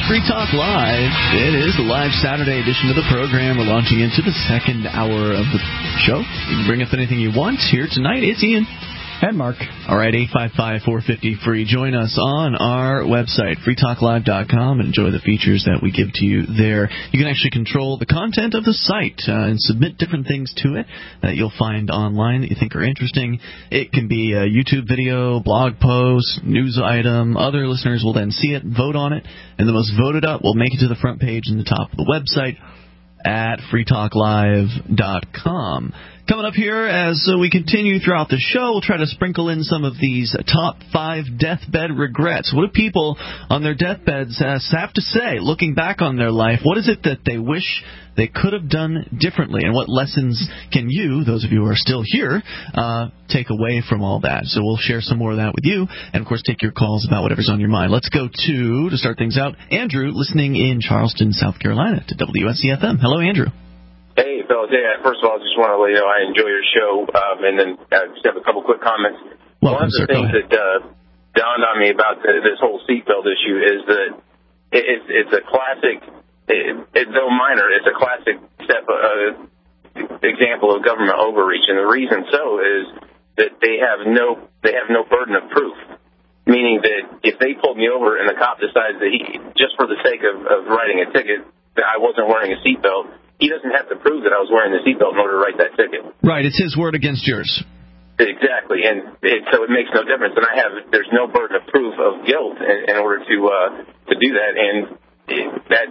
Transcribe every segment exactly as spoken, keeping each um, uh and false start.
Free Talk Live. It is the live Saturday edition of the program. We're launching into the second hour of the show. You can bring up anything you want. Here tonight, it's Ian. And Mark. All right, eight five five, four five zero, free. Join us on our website, free talk live dot com, and enjoy the features that we give to you there. You can actually control the content of the site uh, and submit different things to it that you'll find online that you think are interesting. It can be a YouTube video, blog post, news item. Other listeners will then see it, vote on it, and the most voted up will make it to the front page and the top of the website at free talk live dot com. Coming up here as uh, we continue throughout the show, we'll try to sprinkle in some of these top five deathbed regrets. What do people on their deathbeds uh, have to say, looking back on their life? What is it that they wish they could have done differently? And what lessons can you, those of you who are still here, uh, take away from all that? So we'll share some more of that with you, and, of course, take your calls about whatever's on your mind. Let's go to, to start things out, Andrew, listening in Charleston, South Carolina, to W S C F M. Hello, Andrew. Hey, fellas. Hey, first of all, I just want to let you know I enjoy your show, um, and then I just have a couple quick comments. Welcome, One of the sir. things that uh, dawned on me about the, this whole seatbelt issue is that it, it's, it's a classic, it, it, though minor, it's a classic step, uh, example of government overreach, and the reason so is that they have no they have no burden of proof. Meaning that if they pulled me over and the cop decides that he, just for the sake of, of writing a ticket, that I wasn't wearing a seatbelt, he doesn't have to prove that I was wearing the seatbelt in order to write that ticket. Right, it's his word against yours. Exactly, and it, so it makes no difference. And I have there's no burden of proof of guilt in, in order to uh, to do that, and it, that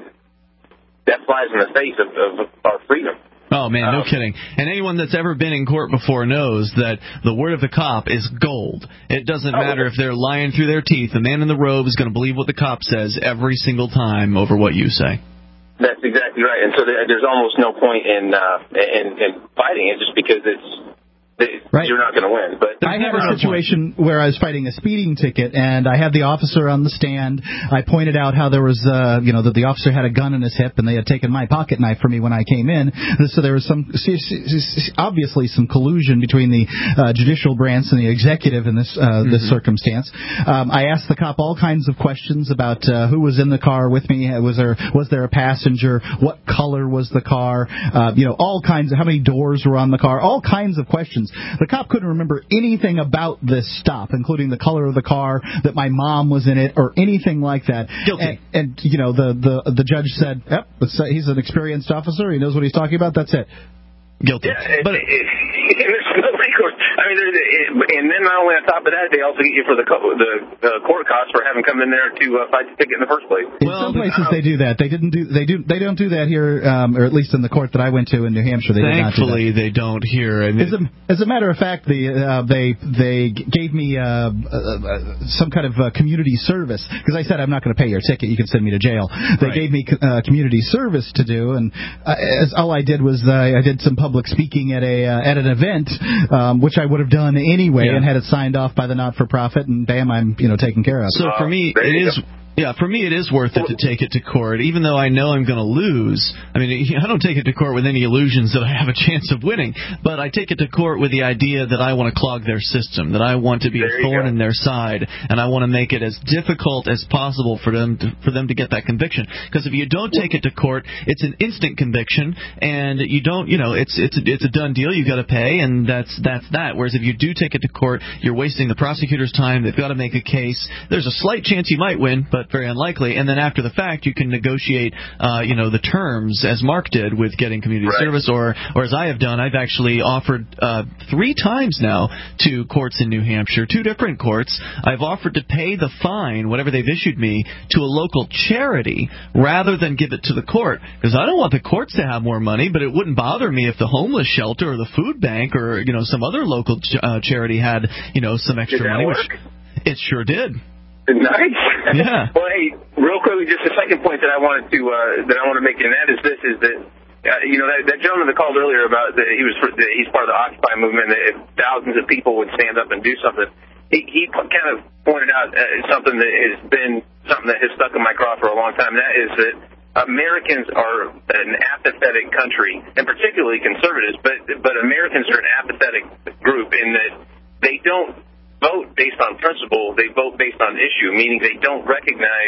that flies in the face of, of our freedom. Oh, man, no um, kidding. And anyone that's ever been in court before knows that the word of the cop is gold. It doesn't oh, matter if they're lying through their teeth. The man in the robe is going to believe what the cop says every single time over what you say. That's exactly right. And so there's almost no point in uh, in, in fighting it just because it's right. You're not going to win. But I had a situation where I was fighting a speeding ticket, and I had the officer on the stand. I pointed out how there was, uh, you know, that the officer had a gun in his hip, and they had taken my pocket knife from me when I came in. So there was some, obviously, some collusion between the uh, judicial branch and the executive in this uh, mm-hmm. this circumstance. Um, I asked the cop all kinds of questions about uh, who was in the car with me. Was there was there a passenger? What color was the car? Uh, you know, all kinds of how many doors were on the car? All kinds of questions. The cop couldn't remember anything about this stop, including the color of the car, that my mom was in it, or anything like that. Guilty. And, and you know, the, the the judge said, "Yep, he's an experienced officer. He knows what he's talking about. That's it." Guilty. Yeah, but it, it, it, there's no recourse. I mean, it, and then not only on top of that, they also get you for the the uh, court costs for having come in there to uh, fight the ticket in the first place. In well, some places they do that. They didn't do. They do. They don't do that here, um, or at least in the court that I went to in New Hampshire. They Thankfully, did not do that. They don't here. I mean, as, a, as a matter of fact, the uh, they they gave me uh, uh, some kind of uh, community service because I said I'm not going to pay your ticket. You can send me to jail. They right. gave me uh, community service to do, and uh, as all I did was uh, I did some public speaking at a uh, at an event, um, which I would have done anyway, yeah. and had it signed off by the not-for-profit, and bam, I'm you know taken care of. So for me, it is. Yeah, for me it is worth it to take it to court, even though I know I'm going to lose. I mean, I don't take it to court with any illusions that I have a chance of winning, but I take it to court with the idea that I want to clog their system, that I want to be there a thorn in their side, and I want to make it as difficult as possible for them to, for them to get that conviction. Because if you don't take it to court, it's an instant conviction, and you don't, you know, it's it's a, it's a done deal. You got to pay, and that's that's that. Whereas if you do take it to court, you're wasting the prosecutor's time. They've got to make a case. There's a slight chance you might win, but very unlikely, and then after the fact you can negotiate uh, you know the terms as Mark did with getting community right. service, or or as I have done. I've actually offered uh, three times now to courts in New Hampshire, two different courts. I've offered to pay the fine, whatever they've issued me, to a local charity rather than give it to the court, because I don't want the courts to have more money, but it wouldn't bother me if the homeless shelter or the food bank or you know some other local ch- uh, charity had you know some extra did that money. Work? Which it sure did. Nice. Yeah. Well, hey, real quickly, just the second point that I wanted to uh, that I want to make, and that is this: is that uh, you know that, that gentleman that called earlier about that he was for, that he's part of the Occupy movement. That if thousands of people would stand up and do something, he, he kind of pointed out uh, something that has been something that has stuck in my craw for a long time. And that is that Americans are an apathetic country, and particularly conservatives. But but Americans are an apathetic group in that they don't vote based on principle, they vote based on issue, meaning they don't recognize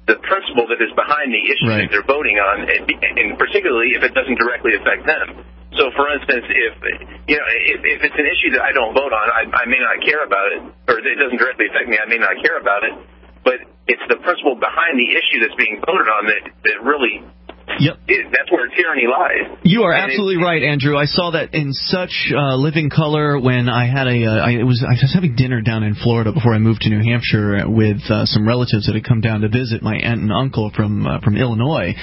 the principle that is behind the issue right. that they're voting on, and, and particularly if it doesn't directly affect them. So, for instance, if you know, if, if it's an issue that I don't vote on, I, I may not care about it, or it doesn't directly affect me, I may not care about it. But it's the principle behind the issue that's being voted on that that really. Yep. It, that's where tyranny lies. You are and absolutely it, right, Andrew. I saw that in such uh, living color when I had a. Uh, I, it was I was having dinner down in Florida before I moved to New Hampshire with uh, some relatives that had come down to visit my aunt and uncle from uh, from Illinois,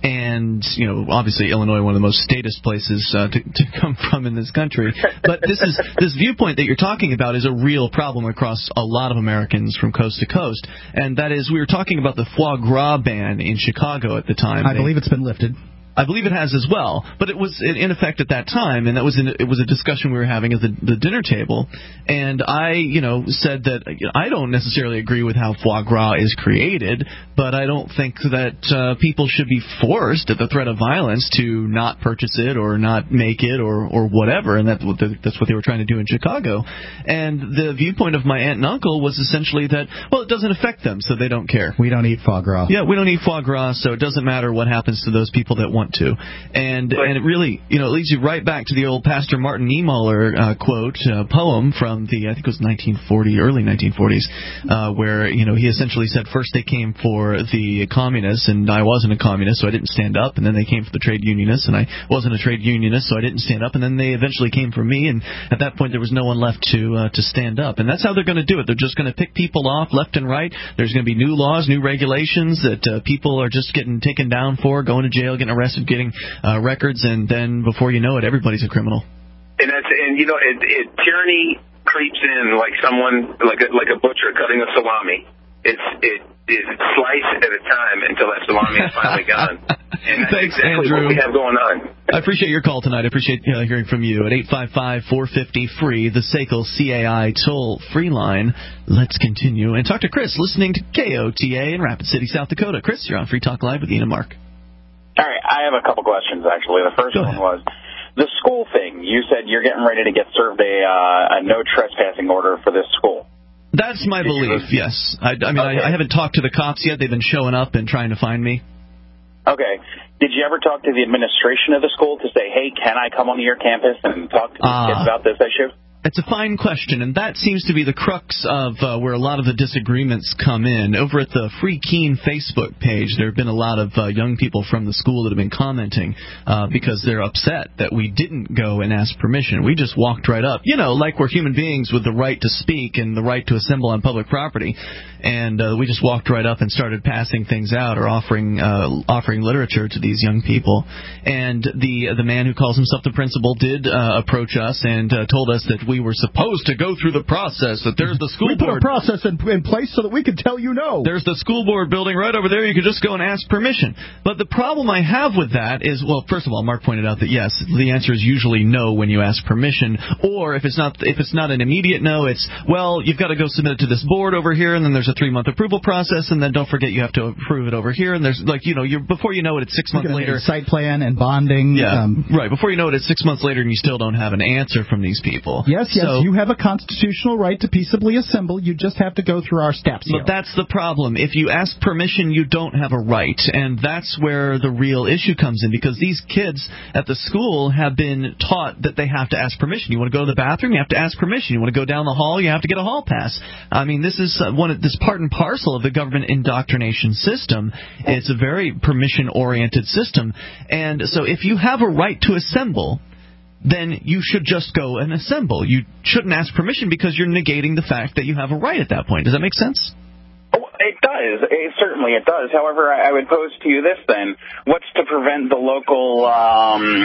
and you know, obviously Illinois, one of the most statist places uh, to, to come from in this country. But this is this viewpoint that you're talking about is a real problem across a lot of Americans from coast to coast, and that is we were talking about the foie gras ban in Chicago at the time. I they, believe it's been lifted. I believe it has as well, but it was in effect at that time, and that was in, it was a discussion we were having at the, the dinner table. And I, you know, said that you know, I don't necessarily agree with how foie gras is created, but I don't think that uh, people should be forced at the threat of violence to not purchase it or not make it or or whatever. And that's what the, that's what they were trying to do in Chicago. And the viewpoint of my aunt and uncle was essentially that well, it doesn't affect them, so they don't care. We don't eat foie gras. Yeah, we don't eat foie gras, so it doesn't matter what happens to those people that want to. And but, and it really, you know, it leads you right back to the old Pastor Martin Niemöller uh, quote, uh, poem from the, I think it was nineteen forty, early nineteen forties, uh, where, you know, he essentially said first they came for the communists, and I wasn't a communist, so I didn't stand up, and then they came for the trade unionists, and I wasn't a trade unionist, so I didn't stand up, and then they eventually came for me, and at that point there was no one left to uh, to stand up. And that's how they're going to do it. They're just going to pick people off left and right. There's going to be new laws, new regulations that uh, people are just getting taken down for, going to jail, getting arrested, getting uh, records, and then before you know it, everybody's a criminal. And that's and you know, it, it, tyranny creeps in like someone like a, like a butcher cutting a salami. It's it is slice at a time until that salami is finally gone. And that's Thanks, exactly Andrew. what we have going on. I appreciate your call tonight. I appreciate uh, hearing from you at eight five five, four five zero, free, the S A C L C A I toll-free line. Let's continue and talk to Chris, listening to K O T A in Rapid City, South Dakota. Chris, you're on Free Talk Live with Ian and Mark. All right, I have a couple questions, actually. The first one was the school thing. You said you're getting ready to get served a, uh, a no trespassing order for this school. That's my belief, yes. I, I mean, okay. I, I haven't talked to the cops yet. They've been showing up and trying to find me. Okay. Did you ever talk to the administration of the school to say, hey, can I come onto your campus and talk to these uh, kids about this issue? It's a fine question, and that seems to be the crux of uh, where a lot of the disagreements come in. Over at the Free Keene Facebook page, there have been a lot of uh, young people from the school that have been commenting uh, because they're upset that we didn't go and ask permission. We just walked right up, you know, like we're human beings with the right to speak and the right to assemble on public property. And uh, we just walked right up and started passing things out or offering uh, offering literature to these young people. And the the man who calls himself the principal did uh, approach us and uh, told us that we were supposed to go through the process, that there's the school we board. We put a process in, in place so that we could tell you no. There's the school board building right over there. You could just go and ask permission. But the problem I have with that is, well, first of all, Mark pointed out that, yes, the answer is usually no when you ask permission. Or if it's not if it's not an immediate no, it's, well, you've got to go submit it to this board over here, and then there's a three-month approval process, and then don't forget you have to approve it over here. And there's, like, you know, you're, before you know it, it's six months later. Site plan and bonding. Yeah, um, right. Before you know it, it's six months later, and you still don't have an answer from these people. Yes, yes, so, you have a constitutional right to peaceably assemble. You just have to go through our steps here. But that's the problem. If you ask permission, you don't have a right. And that's where the real issue comes in, because these kids at the school have been taught that they have to ask permission. You want to go to the bathroom, you have to ask permission. You want to go down the hall, you have to get a hall pass. I mean, this is uh, one of, this part and parcel of the government indoctrination system. It's a very permission-oriented system. And so if you have a right to assemble, then you should just go and assemble. You shouldn't ask permission because you're negating the fact that you have a right at that point. Does that make sense? Oh, it does. It, certainly it does. However, I would pose to you this then. What's to prevent the local um,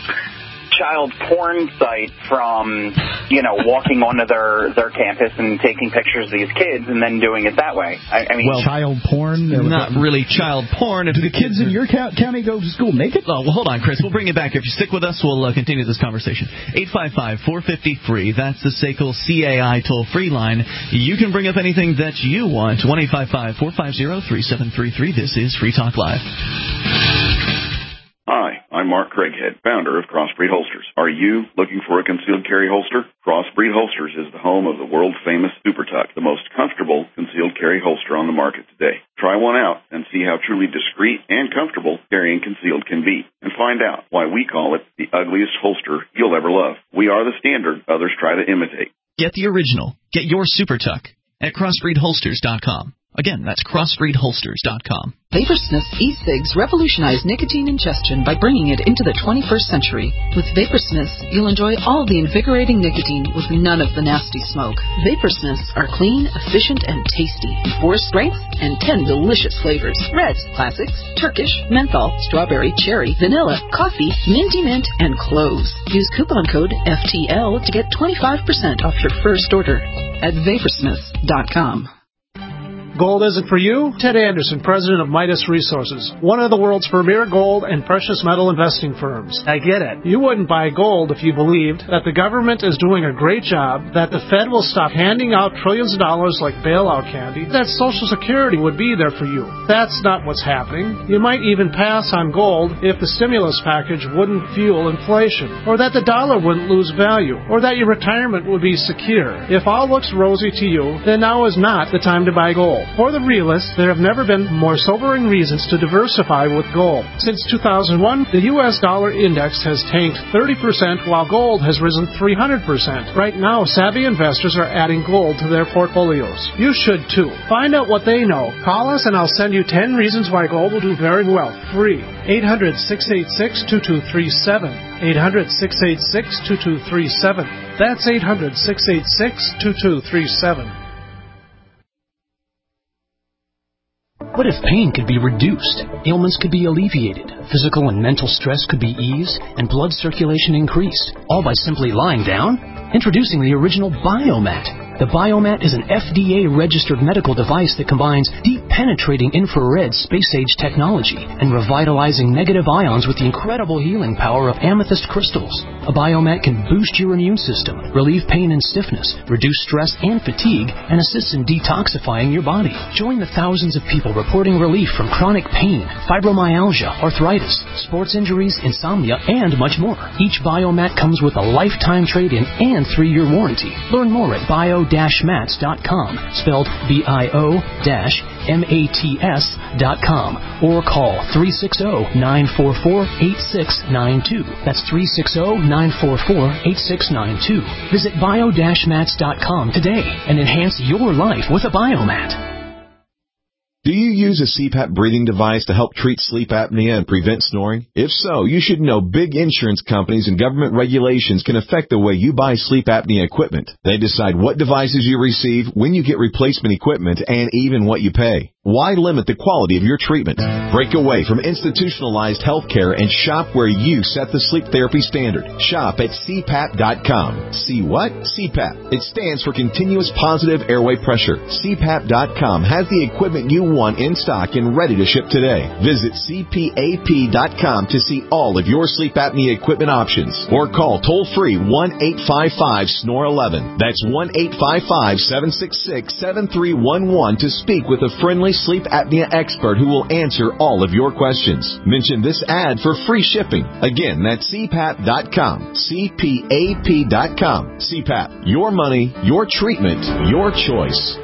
child porn site from, you know, walking onto their, their campus and taking pictures of these kids and then doing it that way? I, I mean, well, child porn? Not really child porn. If do the kids in your county go to school naked? Oh, well, hold on, Chris. We'll bring it back. If you stick with us, we'll uh, continue this conversation. eight five five, four five zero, free. That's the S A C L C A I toll-free line. You can bring up anything that you want. one eight five five, four five zero, three seven three three. This is Free Talk Live. Hi, I'm I'm Mark Craighead, founder of Crossbreed Holsters. Are you looking for a concealed carry holster? Crossbreed Holsters is the home of the world-famous Super Tuck, the most comfortable concealed carry holster on the market today. Try one out and see how truly discreet and comfortable carrying concealed can be, and find out why we call it the ugliest holster you'll ever love. We are the standard others try to imitate. Get the original. Get your Super Tuck at crossbreed holsters dot com. Again, that's crossbreed holsters dot com. Vaporsmith e-cigs revolutionize nicotine ingestion by bringing it into the twenty-first century. With Vaporsmiths, you'll enjoy all the invigorating nicotine with none of the nasty smoke. Vaporsmiths are clean, efficient, and tasty. Four strengths and ten delicious flavors. Reds, classics, Turkish, menthol, strawberry, cherry, vanilla, coffee, minty mint, and cloves. Use coupon code F T L to get twenty-five percent off your first order at vaporsmith dot com. Gold isn't for you? Ted Anderson, president of Midas Resources, one of the world's premier gold and precious metal investing firms. I get it. You wouldn't buy gold if you believed that the government is doing a great job, that the Fed will stop handing out trillions of dollars like bailout candy, that Social Security would be there for you. That's not what's happening. You might even pass on gold if the stimulus package wouldn't fuel inflation, or that the dollar wouldn't lose value, or that your retirement would be secure. If all looks rosy to you, then now is not the time to buy gold. For the realists, there have never been more sobering reasons to diversify with gold. Since two thousand one, the U S dollar index has tanked thirty percent while gold has risen three hundred percent. Right now, savvy investors are adding gold to their portfolios. You should too. Find out what they know. Call us and I'll send you ten reasons why gold will do very well. Free. eight hundred, six eight six, two two three seven. eight hundred, six eight six, two two three seven. That's eight hundred, six eight six, two two three seven. What if pain could be reduced, ailments could be alleviated, physical and mental stress could be eased, and blood circulation increased, all by simply lying down? Introducing the original Biomat. The Biomat is an F D A-registered medical device that combines deep-penetrating infrared space-age technology and revitalizing negative ions with the incredible healing power of amethyst crystals. A Biomat can boost your immune system, relieve pain and stiffness, reduce stress and fatigue, and assists in detoxifying your body. Join the thousands of people reporting relief from chronic pain, fibromyalgia, arthritis, sports injuries, insomnia, and much more. Each Biomat comes with a lifetime trade-in and three-year warranty. Learn more at bio mats dot com, spelled B I O M A T S dot com, or call three six zero, nine four four, eight six nine two. That's three six zero, nine four four, eight six nine two. Visit bio mats dot com today and enhance your life with a Biomat. Do you use a C PAP breathing device to help treat sleep apnea and prevent snoring? If so, you should know big insurance companies and government regulations can affect the way you buy sleep apnea equipment. They decide what devices you receive, when you get replacement equipment, and even what you pay. Why limit the quality of your treatment? Break away from institutionalized health care and shop where you set the sleep therapy standard. Shop at C PAP dot com. See what? C PAP. It stands for Continuous Positive Airway Pressure. C PAP dot com has the equipment you want in stock and ready to ship today. Visit C P A P dot com to see all of your sleep apnea equipment options. Or call toll-free one eight five five, S N O R eleven. That's one eight five five, seven six six, seven three one one to speak with a friendly sleep apnea expert who will answer all of your questions. Mention this ad for free shipping. Again, that's C PAP dot com. C P A P dot com. C PAP. Your money, your treatment, your choice.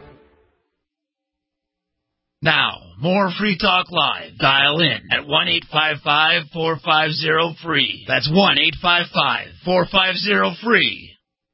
Now, more Free Talk Live. Dial in at one eight five five, four five zero, free. That's one eight five five, four five zero, free.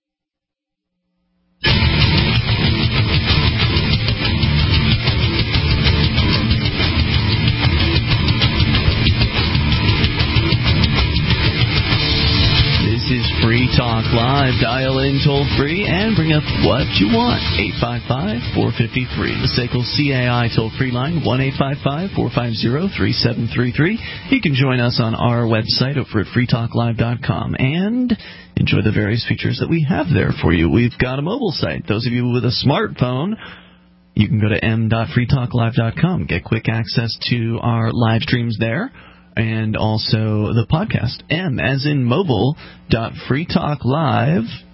This is Free Talk Live. Dial in toll free and bring up what you want. eight five five, four five zero, free. The S A C L C A I toll free line, one eight five five, four five zero, three seven three three. You can join us on our website over at free talk live dot com and enjoy the various features that we have there for you. We've got a mobile site. Those of you with a smartphone, you can go to m dot free talk live dot com. Get quick access to our live streams there. And also the podcast, m as in mobile dot free talk live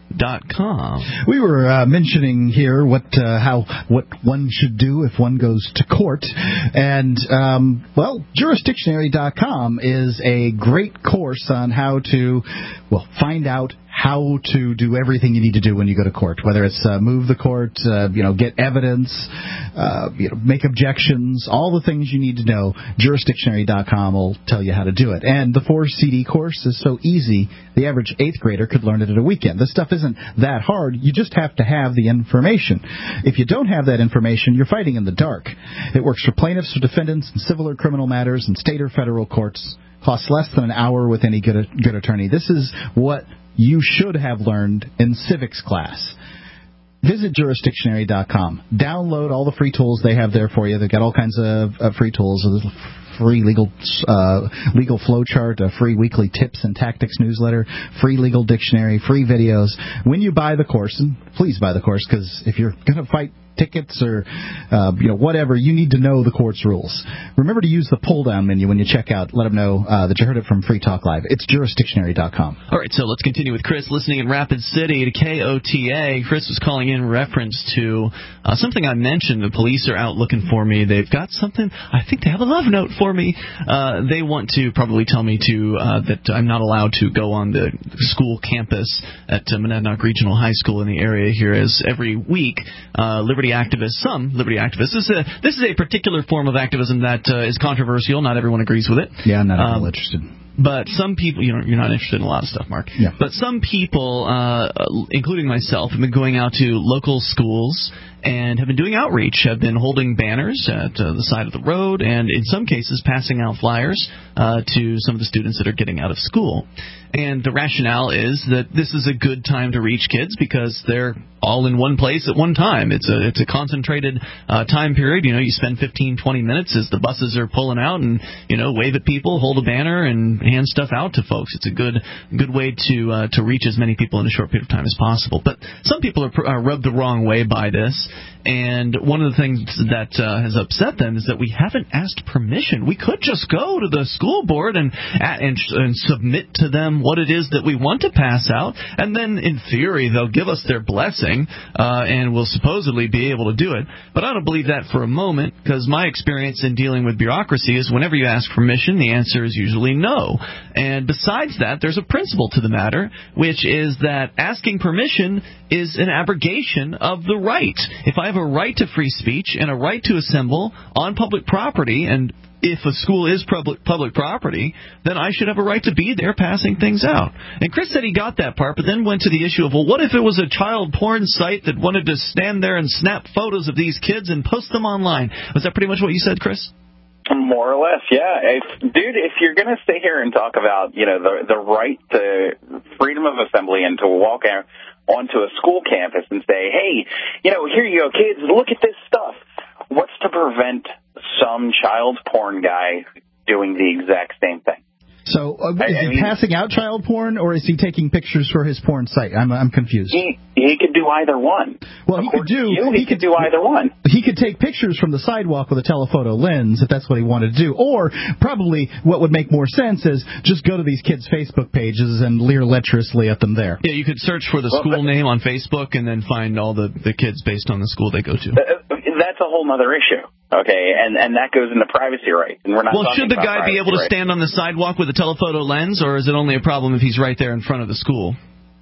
dot com. We were uh, mentioning here what uh, how what one should do if one goes to court, and um, well, jurisdictionary dot com is a great course on how to well find out how to do everything you need to do when you go to court, whether it's uh, move the court, uh, you know, get evidence, uh, you know, make objections, all the things you need to know. jurisdictionary dot com will tell you how to do it. And the four C D course is so easy, the average eighth grader could learn it in a weekend. This stuff isn't that hard. You just have to have the information. If you don't have that information, you're fighting in the dark. It works for plaintiffs or defendants in civil or criminal matters in state or federal courts. Costs less than an hour with any good, good attorney. This is what you should have learned in civics class. Visit jurisdictionary dot com. Download all the free tools they have there for you. They've got all kinds of uh, free tools, a little free legal uh, legal flowchart, a free weekly tips and tactics newsletter, free legal dictionary, free videos. When you buy the course, and please buy the course, because if you're going to fight tickets or uh, you know whatever, you need to know the court's rules. Remember to use the pull-down menu when you check out. Let them know uh, that you heard it from Free Talk Live. It's jurisdictionary dot com. All right, so let's continue with Chris listening in Rapid City to K O T A. Chris was calling in reference to uh, something I mentioned. The police are out looking for me. They've got something. I think they have a love note for me. Uh, they want to probably tell me to uh, that I'm not allowed to go on the school campus at uh, Monadnock Regional High School in the area here, as every week uh, Liberty activists, some Liberty activists, this is a, this is a particular form of activism that uh, is controversial. Not everyone agrees with it. Yeah, I'm not um, interested. But some people, you know, you're not interested in a lot of stuff, Mark. Yeah. But some people, uh, including myself, have been going out to local schools and have been doing outreach, have been holding banners at uh, the side of the road, and in some cases passing out flyers uh, to some of the students that are getting out of school. And the rationale is that this is a good time to reach kids because they're all in one place at one time. It's a it's a concentrated uh, time period. You know, you spend fifteen, twenty minutes as the buses are pulling out and, you know, wave at people, hold a banner, and hand stuff out to folks. It's a good good way to uh, to reach as many people in a short period of time as possible. But some people are, are rubbed the wrong way by this. And one of the things that uh, has upset them is that we haven't asked permission. We could just go to the school board and, and and submit to them what it is that we want to pass out, and then in theory they'll give us their blessing uh, and we'll supposedly be able to do it. But I don't believe that for a moment, because my experience in dealing with bureaucracy is whenever you ask permission, the answer is usually no. And besides that, there's a principle to the matter, which is that asking permission is an abrogation of the right. If I have a right to free speech and a right to assemble on public property, and if a school is public public property, then I should have a right to be there passing things out. And Chris said he got that part, but then went to the issue of, well, what if it was a child porn site that wanted to stand there and snap photos of these kids and post them online? Was that pretty much what you said, Chris? More or less, yeah. If, dude, if you're going to sit here and talk about, you know, the the right to freedom of assembly and to walk out onto a school campus and say, hey, you know, here you go, kids, look at this stuff. What's to prevent some child porn guy doing the exact same thing? So uh, is I, I he mean, passing out child porn, or is he taking pictures for his porn site? I'm I'm confused. He he could do either one. Well, he could do. You, he, he could do either one. He could take pictures from the sidewalk with a telephoto lens if that's what he wanted to do. Or probably what would make more sense is just go to these kids' Facebook pages and leer lecherously at them there. Yeah, you could search for the well, school but, name on Facebook and then find all the, the kids based on the school they go to. Uh, that's a whole other issue. Okay, and, and that goes into privacy rights. And we're not well, should the guy be able to rights. stand on the sidewalk with a telephoto lens, or is it only a problem if he's right there in front of the school?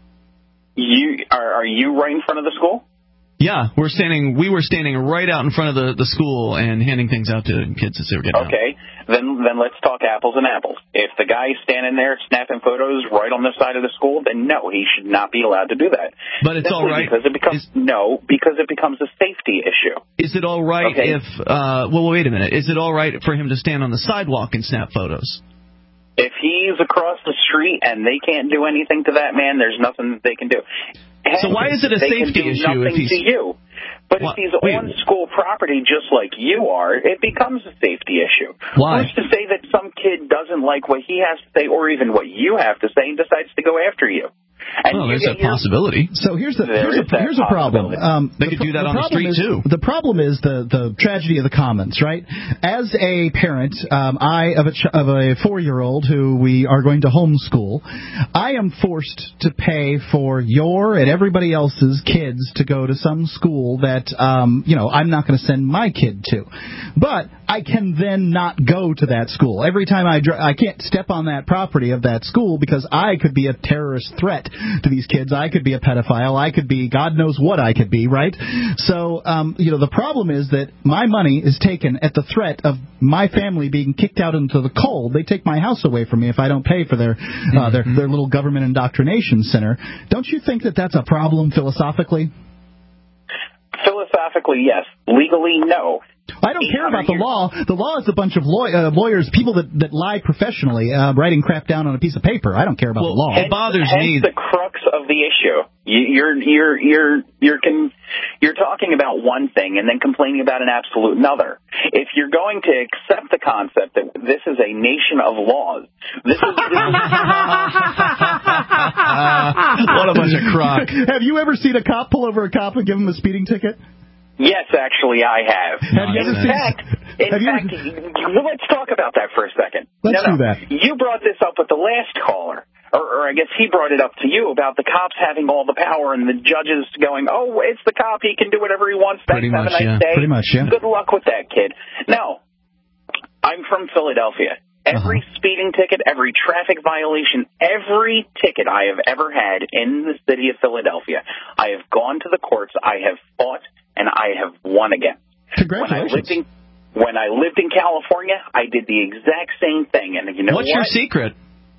You are, are you right in front of the school? Yeah, we're standing. We were standing right out in front of the, the school and handing things out to kids as they were getting out. Okay, then then let's talk apples and apples. If the guy's standing there snapping photos right on the side of the school, then no, he should not be allowed to do that. But it's Simply all right because it becomes is, no, because it becomes a safety issue. Is it all right okay. if? Uh, well, wait a minute. Is it all right for him to stand on the sidewalk and snap photos? If he's across the street and they can't do anything to that man, there's nothing that they can do. Heck, so why is it a they safety can do issue nothing if he's to you? But well, if he's wait. on school property just like you are, it becomes a safety issue. Why? Who's to say that some kid doesn't like what he has to say or even what you have to say and decides to go after you? And well, you there's a possibility. So here's the There here's is a, that here's a problem. Um, They the, could do that the on the problem street, is, too. The problem is the, the tragedy of the commons, right? As a parent, um, I of a ch- of a four-year-old who we are going to homeschool, I am forced to pay for your and everybody else's kids to go to some school that um, you know I'm not going to send my kid to, but I can then not go to that school. Every time I dr- I can't step on that property of that school because I could be a terrorist threat to these kids. I could be a pedophile. I could be God knows what I could be, right? So, um, you know, the problem is that my money is taken at the threat of my family being kicked out into the cold. They take my house away from me if I don't pay for their mm-hmm. uh, their, their little government indoctrination center. Don't you think that that's a problem philosophically? Philosophically, yes. Legally, no. I don't care about the law. The law is a bunch of law- uh, lawyers, people that, that lie professionally, uh, writing crap down on a piece of paper. I don't care about well, the law. It bothers hence me. The crux of the issue. You're you're you're you're con- you're talking about one thing and then complaining about an absolute another. If you're going to accept the concept that this is a nation of laws, this is. This is what a bunch of crock. Have you ever seen a cop pull over a cop and give him a speeding ticket? Yes, actually, I have. Have you in ever fact, seen, in fact, ever, let's talk about that for a second. Let's no, no. do that. You brought this up with the last caller, or, or I guess he brought it up to you about the cops having all the power and the judges going, "Oh, it's the cop; he can do whatever he wants." Pretty Thanks, much, have a nice yeah. day. Pretty much, yeah. Good luck with that, kid. No, I'm from Philadelphia. Every uh-huh. speeding ticket, every traffic violation, every ticket I have ever had in the city of Philadelphia, I have gone to the courts, I have fought, and I have won again. Congratulations. When I lived in, when I lived in California, I did the exact same thing. And you know What's what? your secret?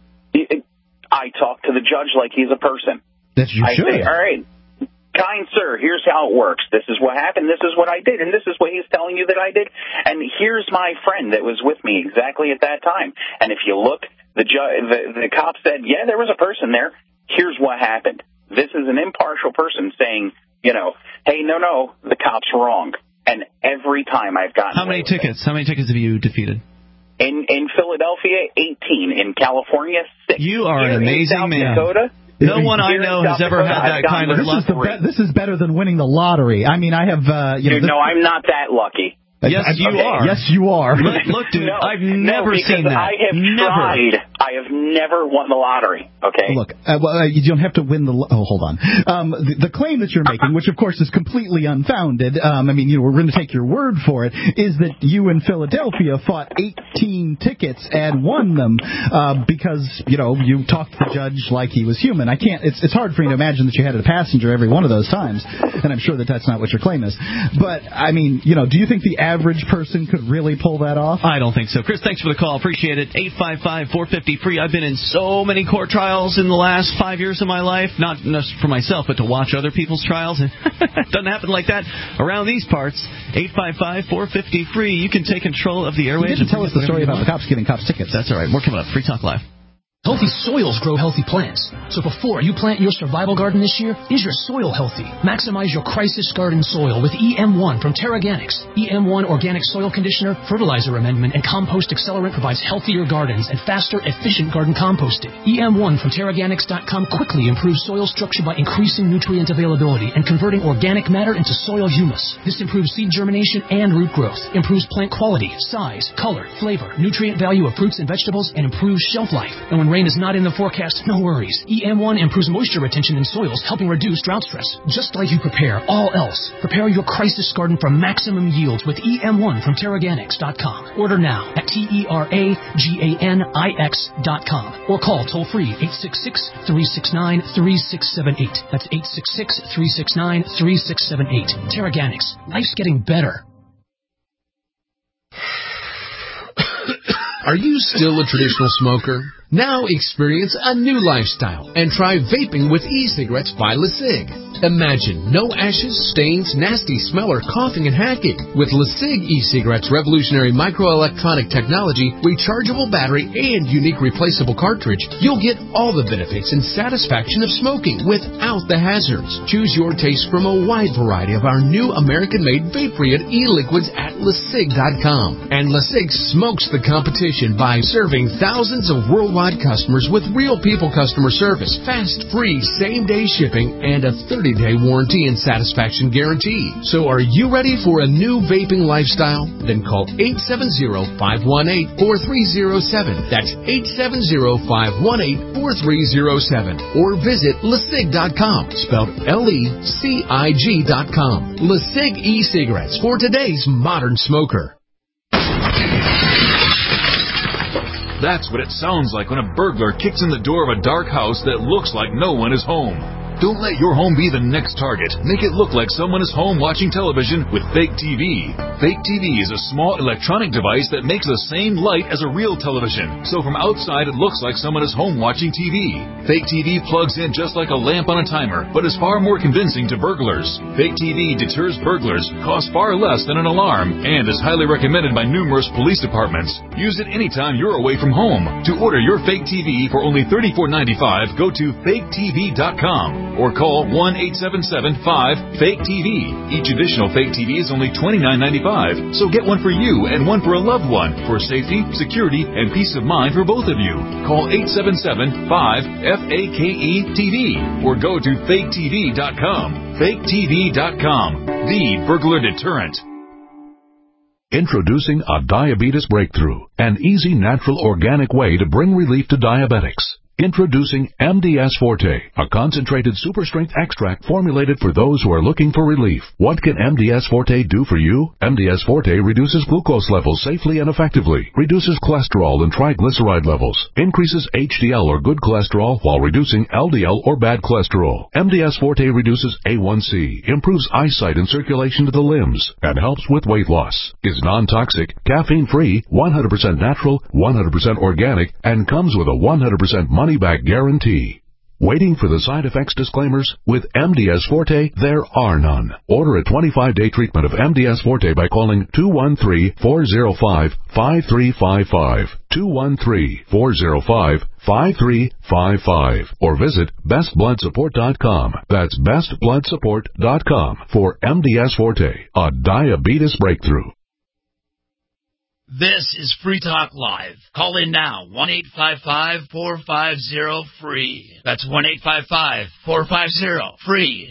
I talk to the judge like he's a person. That you I should. say, all right, kind sir, here's how it works. This is what happened. This is what I did. And this is what he's telling you that I did. And here's my friend that was with me exactly at that time. And if you look, the, ju- the, the cop said, yeah, there was a person there. Here's what happened. This is an impartial person saying, you know, hey, no, no, the cop's wrong. And every time I've gotten How many tickets? How many tickets have you defeated? In in Philadelphia, eighteen. In California, six. You are Here an amazing in South man. Dakota, No one I know has ever had that kind of luck. This is, the be- this is better than winning the lottery. I mean, I have, uh, you Dude, know. This, no, I'm not that lucky. Yes, I, you okay. are. Yes, you are. Look, look dude, no, I've no, never seen that. I have never. tried. I have never won the lottery. Okay. Look, uh, well, uh, you don't have to win the. Lo- oh, hold on. Um, the, the claim that you're making, which of course is completely unfounded. Um, I mean, you know, we're going to take your word for it. Is that you in Philadelphia fought eighteen tickets and won them uh, because you know you talked to the judge like he was human. I can't. It's it's hard for me to imagine that you had a passenger every one of those times, and I'm sure that that's not what your claim is. But I mean, you know, do you think the average person could really pull that off? I don't think so. Chris, thanks for the call. Appreciate it. eight five five, four five zero, free. I've been in so many court trials in the last five years of my life, not just for myself, but to watch other people's trials. It doesn't happen like that around these parts. eight five five, four five zero, free. You can take control of the airwaves. You didn't tell us the story about the cops giving cops tickets. That's all right. More coming up. Free Talk Live. Healthy soils grow healthy plants. So before you plant your survival garden this year, is your soil healthy? Maximize your crisis garden soil with E M one from Terraganics. E M one Organic Soil Conditioner, Fertilizer Amendment, and Compost Accelerant provides healthier gardens and faster, efficient garden composting. E M one from Terraganics dot com quickly improves soil structure by increasing nutrient availability and converting organic matter into soil humus. This improves seed germination and root growth, improves plant quality, size, color, flavor, nutrient value of fruits and vegetables, and improves shelf life. And when rain is not in the forecast, no worries. E M one improves moisture retention in soils, helping reduce drought stress. Just like you prepare all else, prepare your crisis garden for maximum yields with E M one from Terraganics dot com. Order now at T E R A G A N I X dot com or call toll-free eight six six, three six nine, three six seven eight. That's eight six six, three six nine, three six seven eight. Terraganics. Life's getting better. Are you still a traditional smoker? Now experience a new lifestyle and try vaping with e-cigarettes by LeSig. Imagine no ashes, stains, nasty smell, or coughing and hacking. With LeSig e-cigarettes' revolutionary microelectronic technology, rechargeable battery, and unique replaceable cartridge, you'll get all the benefits and satisfaction of smoking without the hazards. Choose your taste from a wide variety of our new American-made vape-free e-liquids at LeSig dot com. And LeSig smokes the competition by serving thousands of worldwide worldwide customers with real people customer service, fast, free, same-day shipping, and a thirty-day warranty and satisfaction guarantee. So are you ready for a new vaping lifestyle? Then call eight seven zero, five one eight, four three zero seven. That's eight seven zero, five one eight, four three zero seven. Or visit lecig dot com, spelled L E C I G dot com. LeCig e-cigarettes for today's modern smoker. That's what it sounds like when a burglar kicks in the door of a dark house that looks like no one is home. Don't let your home be the next target. Make it look like someone is home watching television with Fake T V. Fake T V is a small electronic device that makes the same light as a real television. So from outside, it looks like someone is home watching T V. Fake T V plugs in just like a lamp on a timer, but is far more convincing to burglars. Fake T V deters burglars, costs far less than an alarm, and is highly recommended by numerous police departments. Use it anytime you're away from home. To order your Fake T V for only thirty-four ninety-five, go to fake t v dot com. Or call one eight seven seven, five, fake T V. Each additional Fake T V is only twenty-nine ninety-five. So get one for you and one for a loved one for safety, security, and peace of mind for both of you. Call eight seven seven, five, F A K E T V or go to fake t v dot com. fake t v dot com, the burglar deterrent. Introducing a diabetes breakthrough, an easy, natural, organic way to bring relief to diabetics. Introducing M D S Forte, a concentrated super-strength extract formulated for those who are looking for relief. What can M D S Forte do for you? M D S Forte reduces glucose levels safely and effectively, reduces cholesterol and triglyceride levels, increases H D L or good cholesterol while reducing L D L or bad cholesterol. M D S Forte reduces A one C, improves eyesight and circulation to the limbs, and helps with weight loss. Is non-toxic, caffeine-free, one hundred percent natural, one hundred percent organic, and comes with a one hundred percent money money-back guarantee. Waiting for the side effects disclaimers? With M D S Forte, there are none. Order a twenty-five day treatment of M D S Forte by calling two one three, four zero five, five three five five, two one three, four zero five, five three five five, or visit best blood support dot com. That's best blood support dot com for M D S Forte, a diabetes breakthrough. This is Free Talk Live. Call in now, one eight five five, four five zero, free. That's one eight five five, four five zero, free.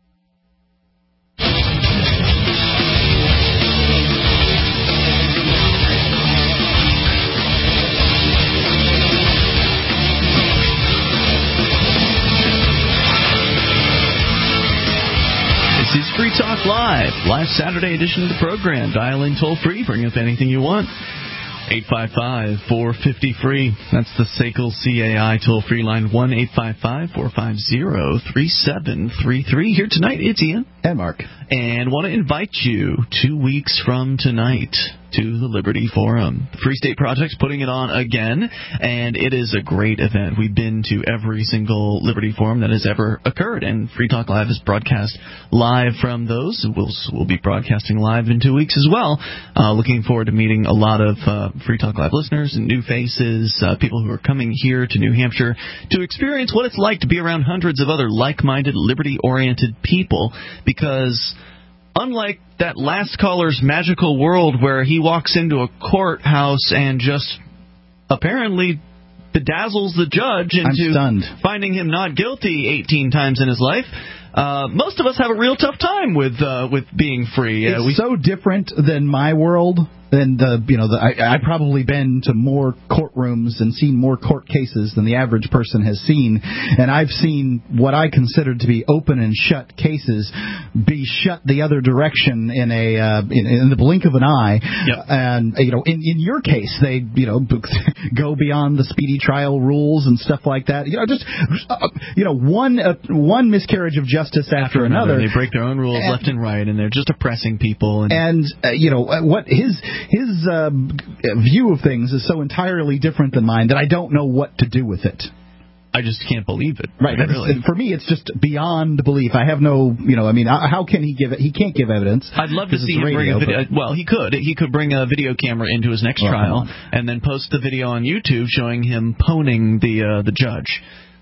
This is Free Talk Live, live Saturday edition of the program. Dial in toll free, bring up anything you want. eight five five, four five zero, free. That's the S A C L C A I toll free line, one eight five five, four five zero, three seven three three. Here tonight, it's Ian. And Mark. And want to invite you two weeks from tonight to the Liberty Forum. The Free State Project's putting it on again, and it is a great event. We've been to every single Liberty Forum that has ever occurred, and Free Talk Live is broadcast live from those. We'll, we'll be broadcasting live in two weeks as well. Uh, looking forward to meeting a lot of uh, Free Talk Live listeners and new faces, uh, people who are coming here to New Hampshire to experience what it's like to be around hundreds of other like-minded, liberty-oriented people, because unlike that last caller's magical world where he walks into a courthouse and just apparently bedazzles the judge into finding him not guilty eighteen times in his life, uh, most of us have a real tough time with uh, with being free. It's uh, we, so different than my world. And the you know the, I, I've probably been to more courtrooms and seen more court cases than the average person has seen, and I've seen what I consider to be open and shut cases be shut the other direction in a uh, in, in the blink of an eye. Yep. And you know, in, in your case, they you know go beyond the speedy trial rules and stuff like that. You know, just uh, you know one uh, one miscarriage of justice after, after another. another. They break their own rules and, left and right, and they're just oppressing people. And, and uh, you know what his His uh, view of things is so entirely different than mine that I don't know what to do with it. I just can't believe it. Right. Really. For me, it's just beyond belief. I have no, you know, I mean, how can he give it? He can't give evidence. I'd love to see him radio, bring a video. Well, he could. He could bring a video camera into his next uh-huh. trial and then post the video on YouTube showing him poning the uh, the judge. But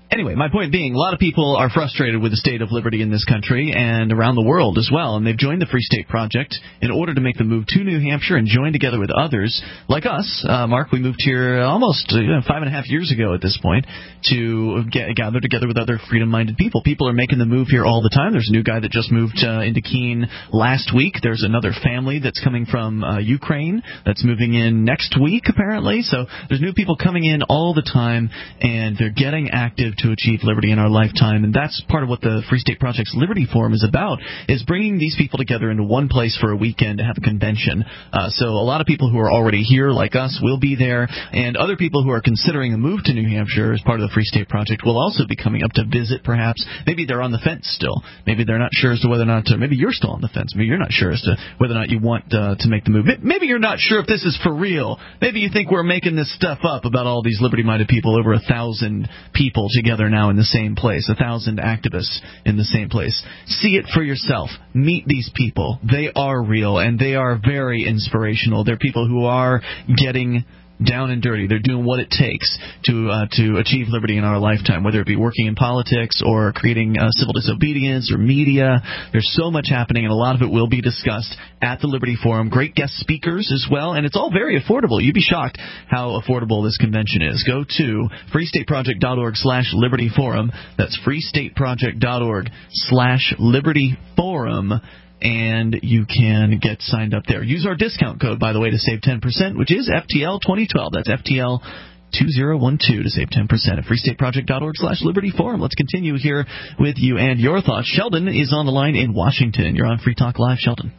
Anyway, my point being, a lot of people are frustrated with the state of liberty in this country and around the world as well, and they've joined the Free State Project in order to make the move to New Hampshire and join together with others like us. Uh, Mark, we moved here almost uh, five and a half years ago at this point to get, gather together with other freedom-minded people. People are making the move here all the time. There's a new guy that just moved uh, into Keene last week. There's another family that's coming from uh, Ukraine that's moving in next week, apparently. So there's new people coming in all the time, and they're getting active to achieve liberty in our lifetime, and that's part of what the Free State Project's Liberty Forum is about, is bringing these people together into one place for a weekend to have a convention. Uh, so a lot of people who are already here, like us, will be there, and other people who are considering a move to New Hampshire as part of the Free State Project will also be coming up to visit, perhaps. Maybe they're on the fence still. Maybe they're not sure as to whether or not to, maybe you're still on the fence. Maybe you're not sure as to whether or not you want uh, to make the move. Maybe you're not sure if this is for real. Maybe you think we're making this stuff up about all these liberty-minded people, over a thousand people together now in the same place, a thousand activists in the same place. See it for yourself. Meet these people. They are real, and they are very inspirational. They're people who are getting down and dirty. They're doing what it takes to uh, to achieve liberty in our lifetime, whether it be working in politics or creating uh, civil disobedience or media. There's so much happening, and a lot of it will be discussed at the Liberty Forum. Great guest speakers as well, and it's all very affordable. You'd be shocked how affordable this convention is. Go to freestateproject.org slash Liberty Forum. That's freestateproject.org slash Liberty Forum. And you can get signed up there. Use our discount code, by the way, to save ten percent, which is F T L twenty twelve. That's F T L two thousand twelve to save ten percent at freestateproject.org slash Liberty Forum. Let's continue here with you and your thoughts. Sheldon is on the line in Washington. You're on Free Talk Live, Sheldon.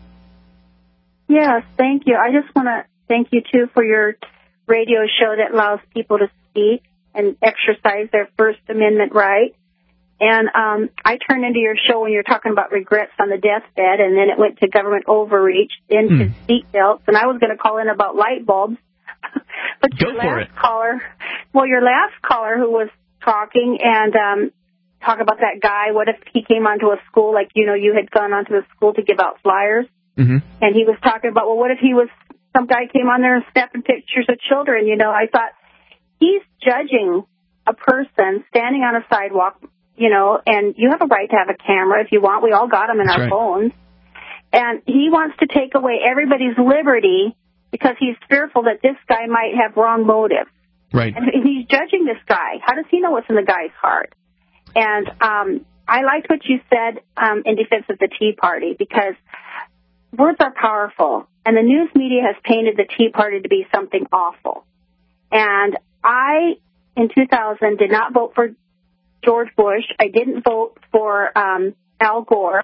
Yes, thank you. I just want to thank you, too, for your radio show that allows people to speak and exercise their First Amendment right. And um, I turned into your show when you were talking about regrets on the deathbed, and then it went to government overreach, into mm. seat belts, and I was going to call in about light bulbs. But Go your for last it. caller, well, your last caller who was talking and um, talk about that guy, what if he came onto a school, like, you know, you had gone onto a school to give out flyers, mm-hmm. and he was talking about, well, what if he was, some guy came on there and snapping pictures of children, you know. I thought, he's judging a person standing on a sidewalk, you know, and you have a right to have a camera if you want. We all got them in That's our right. phones. And he wants to take away everybody's liberty because he's fearful that this guy might have wrong motives. Right. And he's judging this guy. How does he know what's in the guy's heart? And um, I liked what you said um, in defense of the Tea Party, because words are powerful. And the news media has painted the Tea Party to be something awful. And I, in two thousand, did not vote for George Bush. I didn't vote for um, Al Gore.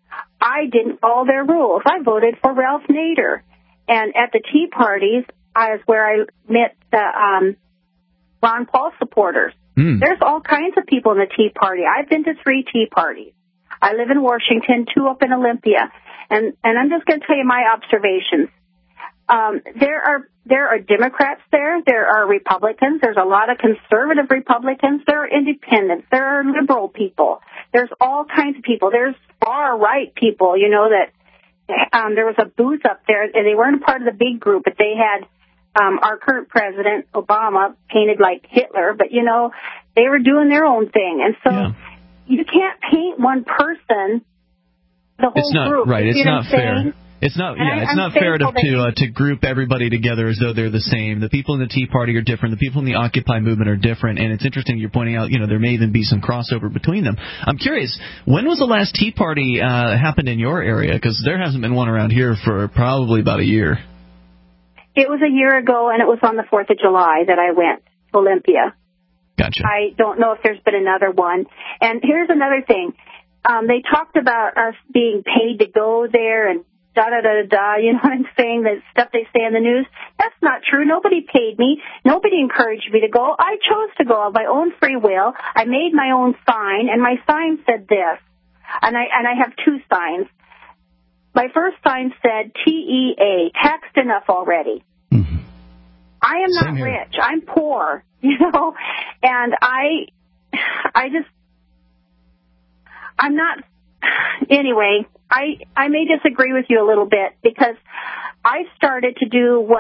I didn't follow their rules. I voted for Ralph Nader. And at the Tea Parties, I was where I met the um, Ron Paul supporters. Mm. There's all kinds of people in the Tea Party. I've been to three Tea Parties. I live in Washington, two up in Olympia. And, and I'm just going to tell you my observations. Um, there are there are Democrats there. There are Republicans. There's a lot of conservative Republicans. There are independents. There are liberal people. There's all kinds of people. There's far-right people, you know, that um, there was a booth up there, and they weren't a part of the big group, but they had um, our current president, Obama, painted like Hitler. But, you know, they were doing their own thing. And so yeah. you can't paint one person, the whole it's not, group. Right, it's not fair. Saying? It's not, and yeah, I, it's I'm not fair to to, uh, to group everybody together as though they're the same. The people in the Tea Party are different. The people in the Occupy movement are different. And it's interesting you're pointing out, you know, there may even be some crossover between them. I'm curious, when was the last Tea Party uh, happened in your area? Because there hasn't been one around here for probably about a year. It was a year ago, and it was on the fourth of July that I went to Olympia. Gotcha. I don't know if there's been another one. And here's another thing. Um, they talked about us being paid to go there and da-da-da-da-da, you know what I'm saying, the stuff they say in the news. That's not true. Nobody paid me. Nobody encouraged me to go. I chose to go of my own free will. I made my own sign, and my sign said this. And I and I have two signs. My first sign said T E A, taxed enough already. Mm-hmm. I am not rich. I'm poor, you know, and I, I just, I'm not, anyway, I, I may disagree with you a little bit because I started to do what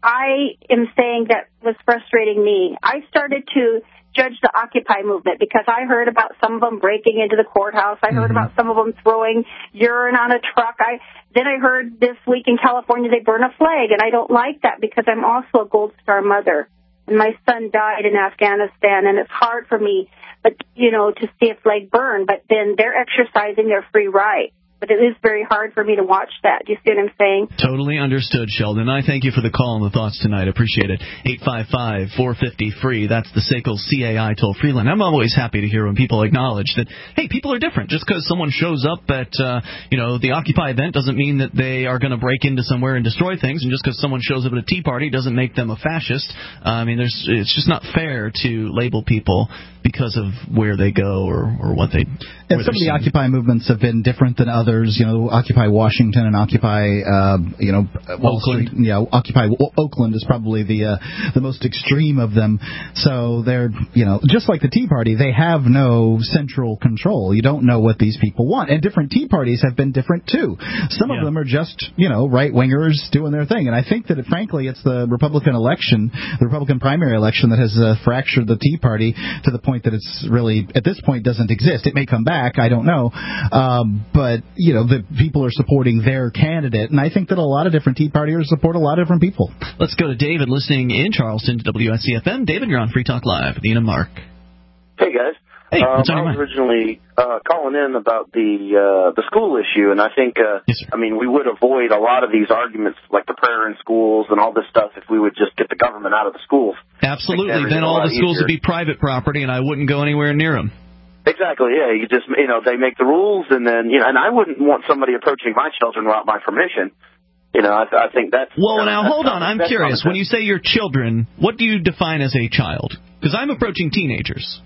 I am saying that was frustrating me. I started to judge the Occupy movement because I heard about some of them breaking into the courthouse. I heard mm-hmm. about some of them throwing urine on a truck. I Then I heard this week in California they burn a flag, and I don't like that because I'm also a Gold Star mother. And my son died in Afghanistan, and it's hard for me, but you know, to see a flag burn. But then they're exercising their free right. But it is very hard for me to watch that. Do you see what I'm saying? Totally understood, Sheldon. I thank you for the call and the thoughts tonight. Appreciate it. eight five five, four five zero, free. That's the S A C L C A I toll-free line. I'm always happy to hear when people acknowledge that, hey, people are different. Just because someone shows up at, uh, you know, the Occupy event doesn't mean that they are going to break into somewhere and destroy things. And just because someone shows up at a Tea Party doesn't make them a fascist. Uh, I mean, there's it's just not fair to label people because of where they go or, or what they... And some of the Occupy movements have been different than others. You know, Occupy Washington and Occupy, uh, you know, Wall Oakland. Street. Yeah, Occupy o- Oakland is probably the uh, the most extreme of them. So they're, you know, just like the Tea Party, they have no central control. You don't know what these people want. And different Tea Parties have been different, too. Some yeah. of them are just, you know, right-wingers doing their thing. And I think that, it, frankly, it's the Republican election, the Republican primary election that has uh, fractured the Tea Party to the point that it's really, at this point, doesn't exist. It may come back. I don't know. Um, but, you know, the people are supporting their candidate. And I think that a lot of different Tea Partiers support a lot of different people. Let's go to David listening in Charleston to W S C F M. David, you're on Free Talk Live with Ian and Mark. Hey, guys. Hey, what's um, on your I was mind? originally uh, calling in about the uh, the school issue, and I think, uh, yes, sir. I mean, we would avoid a lot of these arguments, like the prayer in schools and all this stuff, if we would just get the government out of the schools. Absolutely. Then all the schools easier. would be private property, and I wouldn't go anywhere near them. Exactly, yeah. You just, you know, they make the rules, and then, you know, and I wouldn't want somebody approaching my children without my permission. You know, I, I think that's... Well, uh, now, that's hold on. I'm curious. When you say your children, what do you define as a child? Because I'm approaching teenagers.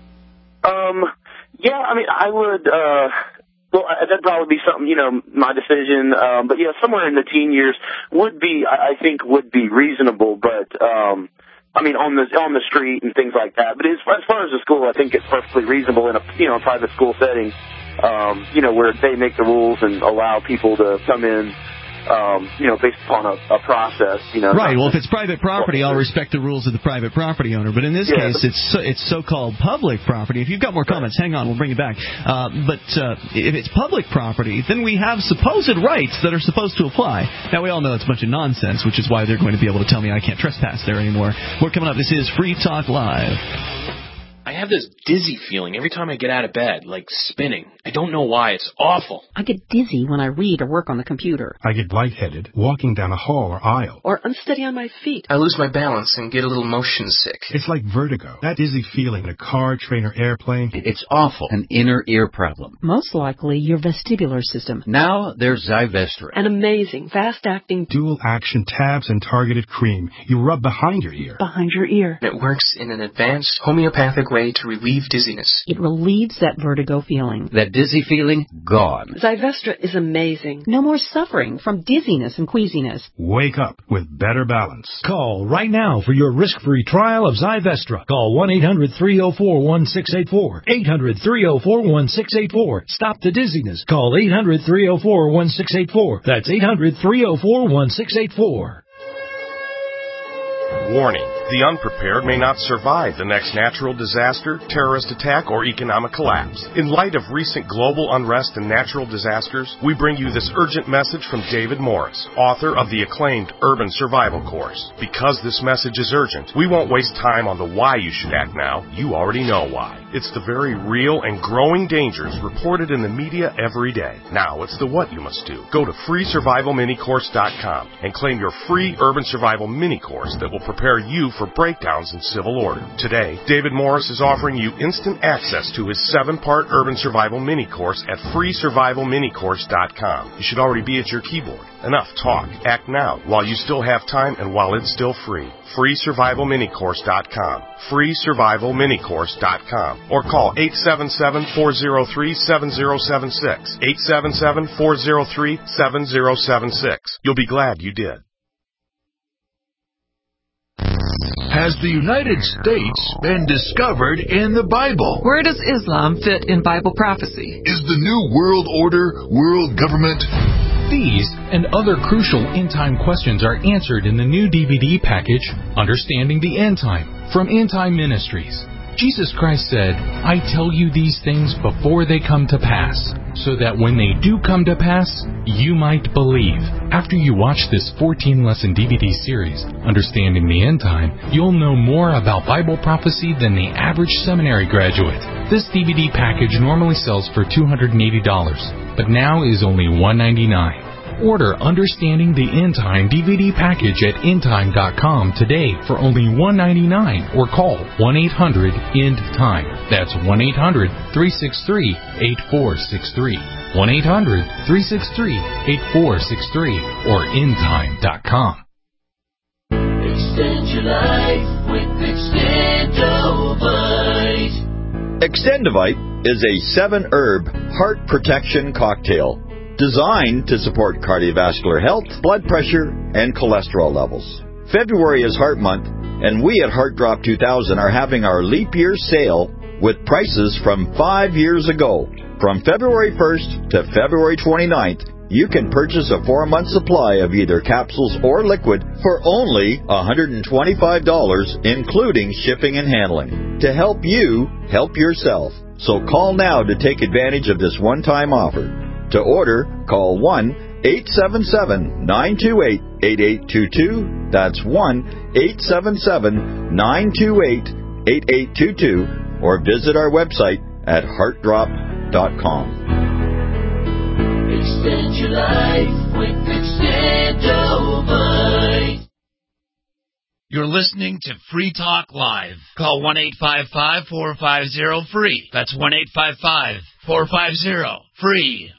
Um, yeah, I mean, I would... Uh, well, that'd probably be something, you know, my decision. Um, but, yeah, somewhere in the teen years would be, I think, would be reasonable, but... Um, I mean, on the on the street and things like that. But as, as far as the school, I think it's perfectly reasonable in a you know a private school setting, um, you know, where they make the rules and allow people to come in, um, you know, based upon a, a process. You know, right. Well, if it's private property, I'll respect the rules of the private property owner. But in this yeah, case, it's so, it's so-called public property. If you've got more comments, hang on, we'll bring you back. Uh, but uh, if it's public property, then we have supposed rights that are supposed to apply. Now, we all know it's a bunch of nonsense, which is why they're going to be able to tell me I can't trespass there anymore. We're coming up. This is Free Talk Live. I have this dizzy feeling every time I get out of bed, like spinning. I don't know why. It's awful. I get dizzy when I read or work on the computer. I get lightheaded walking down a hall or aisle. Or unsteady on my feet. I lose my balance and get a little motion sick. It's like vertigo. That dizzy feeling in a car, train, or airplane. It's awful. An inner ear problem. Most likely your vestibular system. Now there's Zyvestra. An amazing, fast-acting... dual-action tabs and targeted cream. You rub behind your ear. Behind your ear. It works in an advanced homeopathic way to relieve dizziness. It relieves that vertigo feeling. That dizzy feeling, gone. Zyvestra is amazing. No more suffering from dizziness and queasiness. Wake up with better balance. Call right now for your risk-free trial of Zyvestra. Call one eight hundred three oh four one six eight four. eight hundred three oh four one six eight four. Stop the dizziness. Call eight hundred three oh four one six eight four. That's eight hundred three oh four one six eight four. Warning. The unprepared may not survive the next natural disaster, terrorist attack, or economic collapse. In light of recent global unrest and natural disasters, we bring you this urgent message from David Morris, author of the acclaimed Urban Survival Course. Because this message is urgent, we won't waste time on the why you should act now. You already know why. It's the very real and growing dangers reported in the media every day. Now it's the what you must do. Go to free survival mini course dot com and claim your free Urban Survival Mini Course that will prepare you for breakdowns in civil order. Today, David Morris is offering you instant access to his seven-part Urban Survival Mini Course at free survival mini course dot com. You should already be at your keyboard. Enough talk. Act now while you still have time and while it's still free. free survival mini course dot com. free survival mini course dot com. Or call eight seven seven, four oh three, seven oh seven six. eight seven seven, four oh three, seven oh seven six. You'll be glad you did. Has the United States been discovered in the Bible? Where does Islam fit in Bible prophecy? Is the New World Order world government? These and other crucial end-time questions are answered in the new D V D package, Understanding the End Time, from End Time Ministries. Jesus Christ said, I tell you these things before they come to pass, so that when they do come to pass, you might believe. After you watch this fourteen-lesson D V D series, Understanding the End Time, you'll know more about Bible prophecy than the average seminary graduate. This D V D package normally sells for two hundred eighty dollars, but now is only one hundred ninety-nine dollars. Order Understanding the End Time D V D package at end time dot com today for only one hundred ninety-nine dollars or call one eight hundred end time. That's one eight hundred, three six three, eight four six three. one eight hundred, three six three, eight four six three or end time dot com. Extend your life with Extendovite. Extendovite is a seven-herb heart protection cocktail designed to support cardiovascular health, blood pressure, and cholesterol levels. February is Heart Month, and we at Heart Drop two thousand are having our leap year sale with prices from five years ago. From February first to February twenty-ninth, you can purchase a four-month supply of either capsules or liquid for only one hundred twenty-five dollars, including shipping and handling, to help you help yourself. So call now to take advantage of this one-time offer. To order, call one eight seven seven, nine two eight, eight eight two two. That's one eight seven seven, nine two eight, eight eight two two. Or visit our website at heart drop dot com. Extend your life with Extendovite. You're listening to Free Talk Live. Call one eight five five, four five zero, free. That's one eight five five, four five zero, free.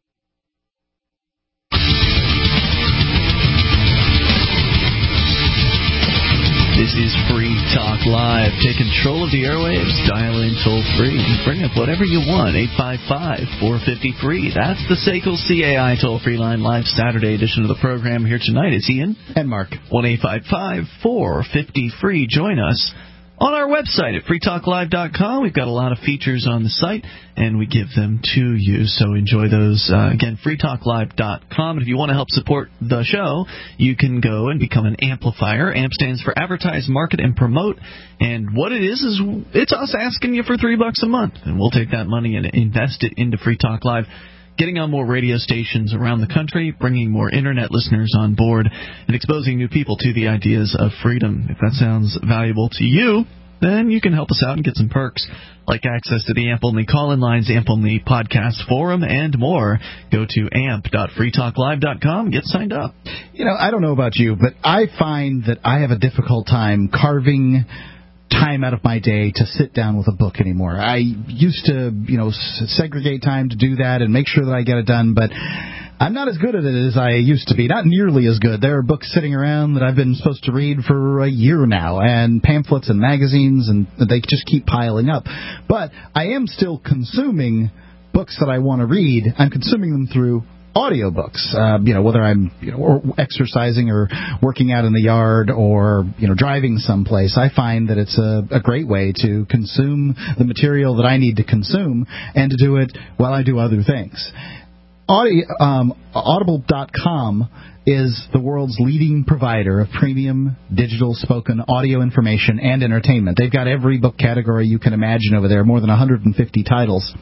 This is Free Talk Live. Take control of the airwaves, dial in toll-free, and bring up whatever you want. eight five five, four five zero, free. That's the S A C L C A I toll-free line, live Saturday edition of the program. Here tonight is Ian. And Mark. one eight five five, four five zero, free. Join us on our website at free talk live dot com. We've got a lot of features on the site, and we give them to you, so enjoy those. Uh, again, free talk live dot com. And if you want to help support the show, you can go and become an amplifier. A M P stands for Advertise, Market, and Promote. And what it is is it's us asking you for three bucks a month, and we'll take that money and invest it into Free Talk Live, getting on more radio stations around the country, bringing more Internet listeners on board, and exposing new people to the ideas of freedom. If that sounds valuable to you, then you can help us out and get some perks, like access to the A M P-only call-in lines, A M P-only podcast forum, and more. Go to amp dot free talk live dot com. Get signed up. You know, I don't know about you, but I find that I have a difficult time carving time out of my day to sit down with a book anymore. I used to, you know, segregate time to do that and make sure that I get it done, but I'm not as good at it as I used to be. Not nearly as good. There are books sitting around that I've been supposed to read for a year now, and pamphlets and magazines, and they just keep piling up. But I am still consuming books that I want to read. I'm consuming them through audiobooks, uh, you know, whether I'm you know, or exercising or working out in the yard or, you know, driving someplace. I find that it's a, a great way to consume the material that I need to consume and to do it while I do other things. Audi, um, audible dot com is the world's leading provider of premium digital spoken audio information and entertainment. They've got every book category you can imagine over there, more than one hundred fifty titles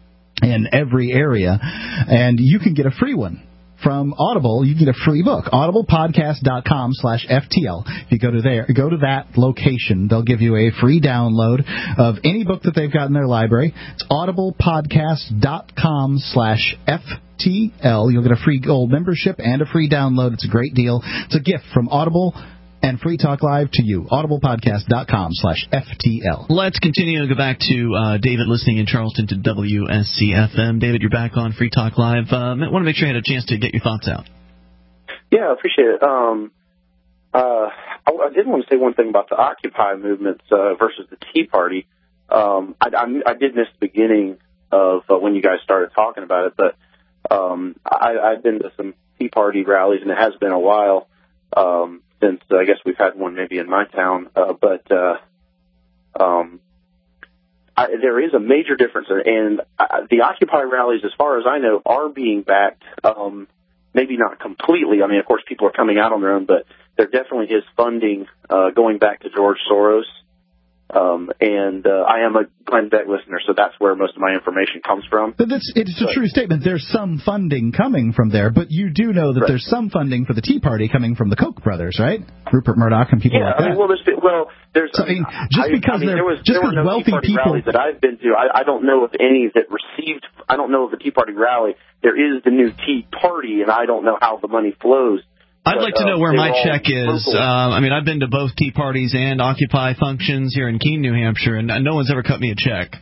in every area, and you can get a free one. From Audible, you can get a free book, audible podcast dot com slash F T L. If you go to there, go to that location, they'll give you a free download of any book that they've got in their library. It's audible podcast dot com slash F T L. You'll get a free gold membership and a free download. It's a great deal. It's a gift from Audible and Free Talk Live to you. audible podcast dot com slash F T L. Let's continue and go back to uh, David listening in Charleston to W S C F M. David, you're back on Free Talk Live. I uh, want to make sure you had a chance to get your thoughts out. Yeah, I appreciate it. Um, uh, I, I did want to say one thing about the Occupy movement uh, versus the Tea Party. Um, I, I, I did miss the beginning of uh, when you guys started talking about it, but um, I, I've been to some Tea Party rallies, and it has been a while. Um, since uh, I guess we've had one maybe in my town, uh, but uh, um, I, there is a major difference, and uh, the Occupy rallies, as far as I know, are being backed um, maybe not completely. I mean, of course, people are coming out on their own, but there definitely is funding uh, going back to George Soros. Um, and uh, I am a Glenn Beck listener, so that's where most of my information comes from. But that's, it's a but, true statement. There's some funding coming from there, but you do know that right. there's some funding for the Tea Party coming from the Koch brothers, right? Rupert Murdoch and people yeah, like that. I mean, well, there's, well, there's. So, I mean, just I, because I mean, there, there was just there were no wealthy Tea Party people rallies that I've been to. I, I don't know of any that received. I don't know of the Tea Party rally. There is the new Tea Party, and I don't know how the money flows. I'd but, like to know uh, where my check is. Local. Uh, I mean, I've been to both Tea Parties and Occupy functions here in Keene, New Hampshire, and no one's ever cut me a check.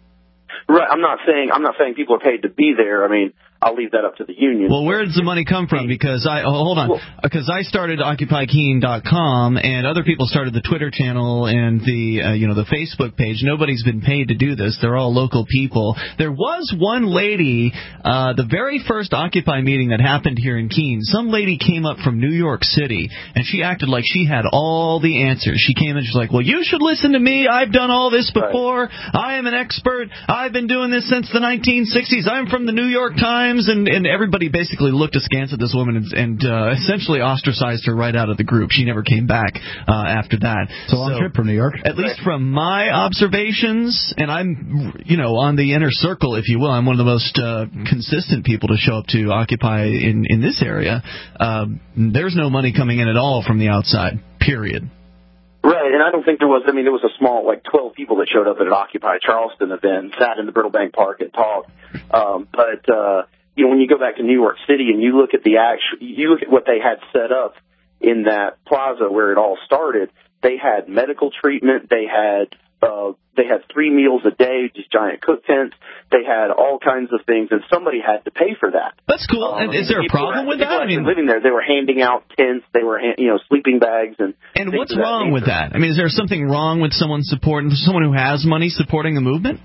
Right. I'm not saying I'm not saying people are paid to be there. I mean, I'll leave that up to the union. Well, where does the money come from? Because I oh, hold on, because I started Occupy Keene dot com, and other people started the Twitter channel and the uh, you know the Facebook page. Nobody's been paid to do this. They're all local people. There was one lady, uh, the very first Occupy meeting that happened here in Keene. Some lady came up from New York City, and she acted like she had all the answers. She came in, she's like, "Well, you should listen to me. I've done all this before. Right. I am an expert. I've been doing this since the nineteen sixties. I'm from the New York Times." And, and everybody basically looked askance at this woman and, and uh, essentially ostracized her right out of the group. She never came back uh, after that. It's a long so, trip from New York. At least from my observations, and I'm, you know, on the inner circle, if you will. I'm one of the most uh, consistent people to show up to Occupy in, in this area. Um, there's no money coming in at all from the outside, period. Right, and I don't think there was, I mean, there was a small, like, twelve people that showed up at an Occupy Charleston event, sat in the Brittle Bank Park and talked. Um, but, uh, you know, when you go back to New York City and you look at the actual, you look at what they had set up in that plaza where it all started, they had medical treatment, they had, uh, they had three meals a day, just giant cook tents, they had all kinds of things, and somebody had to pay for that. That's cool. Um, and is there a problem were, with that? I mean, living there, they were handing out tents, they were, you know, sleeping bags, and and what's wrong with that? I mean, is there something wrong with someone supporting someone who has money supporting the movement?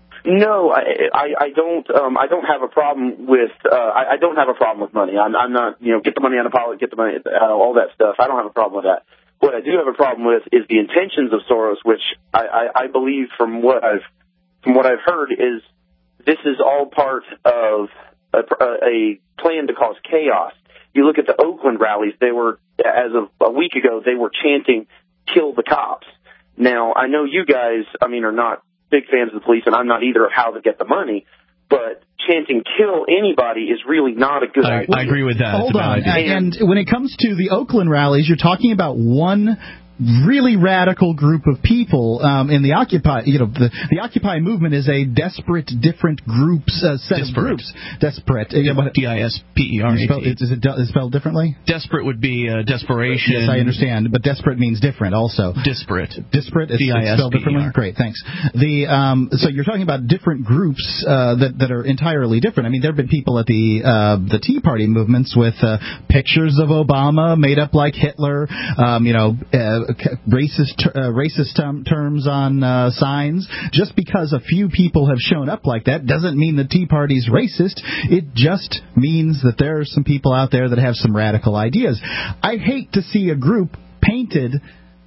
No, I, I, I don't. Um, I don't have a problem with. Uh, I, I don't have a problem with money. I'm, I'm not. You know, get the money out of pocket, get the money, uh, all that stuff. I don't have a problem with that. What I do have a problem with is the intentions of Soros, which I, I, I believe, from what I've from what I've heard, is this is all part of a, a plan to cause chaos. You look at the Oakland rallies; they were, as of a week ago, they were chanting "Kill the cops." Now, I know you guys, I mean, are not big fans of the police, and I'm not either of how to get the money, but chanting "kill anybody" is really not a good I, idea. I agree with that. Hold on. And, and when it comes to the Oakland rallies, you're talking about one really radical group of people um, in the Occupy. You know, the, the Occupy movement is a desperate, different groups uh, set Disparate. of groups. Desperate. D I S P E R A T. Is it is it spelled differently? Desperate would be uh, desperation. Yes, I understand, but desperate means different also. Disparate. Disparate is spelled differently? Great, thanks. The um, so you're talking about different groups uh, that that are entirely different. I mean, there have been people at the uh, the Tea Party movements with uh, pictures of Obama made up like Hitler. Um, you know. Uh, racist uh, racist term, terms on uh, signs. Just because a few people have shown up like that doesn't mean the Tea Party's racist. It just means that there are some people out there that have some radical ideas. I hate to see a group painted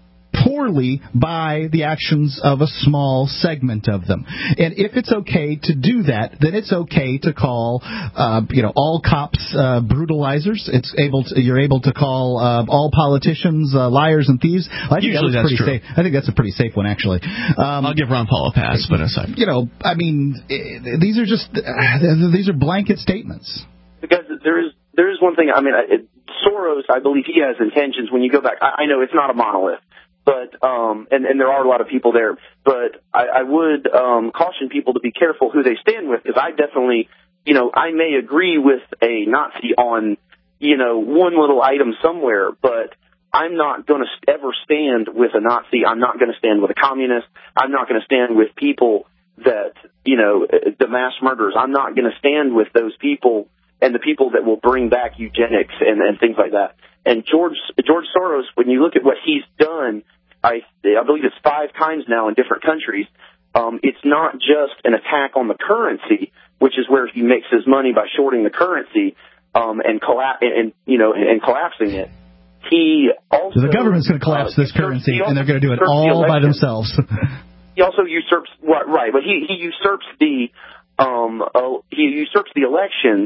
poorly by the actions of a small segment of them. And if it's okay to do that, then it's okay to call, uh, you know, all cops uh, brutalizers. It's able to, you're able to call uh, all politicians uh, liars and thieves. I think Usually that that's pretty true. safe. I think that's a pretty safe one, actually. Um, I'll give Ron Paul a pass, but aside. You know, I mean, these are just uh, these are blanket statements. Because there is there is one thing. I mean, it, Soros, I believe he has intentions. When you go back, I, I know it's not a monolith. But, um, and, and there are a lot of people there, but I, I would, um, caution people to be careful who they stand with, because I definitely, you know, I may agree with a Nazi on, you know, one little item somewhere, but I'm not going to ever stand with a Nazi. I'm not going to stand with a communist. I'm not going to stand with people that, you know, the mass murderers. I'm not going to stand with those people and the people that will bring back eugenics and, and things like that. And George George Soros, when you look at what he's done, I I believe it's five times now in different countries. Um, it's not just an attack on the currency, which is where he makes his money by shorting the currency um, and colla- and you know and, and collapsing it. He also so the government's going to collapse uh, this currency, and they're going to do it all the by themselves. He also usurps right, right, but he he usurps the um uh, he usurps the elections